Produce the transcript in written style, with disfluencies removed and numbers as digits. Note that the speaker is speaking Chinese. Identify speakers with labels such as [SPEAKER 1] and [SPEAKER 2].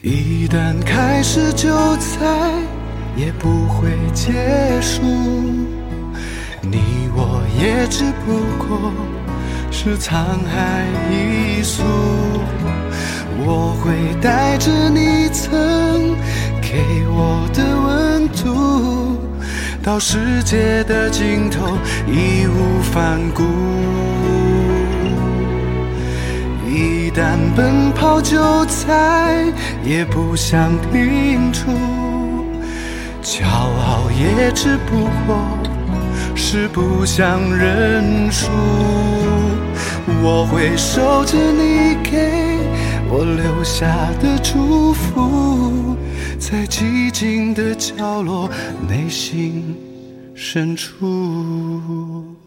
[SPEAKER 1] 一旦开始就再也不会结束，你我也只不过是沧海一粟。我会带着你曾给我的温度，到世界的尽头义无反顾。一旦奔跑就再也不想停住，骄傲也只不过是不想认输。我会守着你给我留下的祝福，在寂静的角落，内心深处。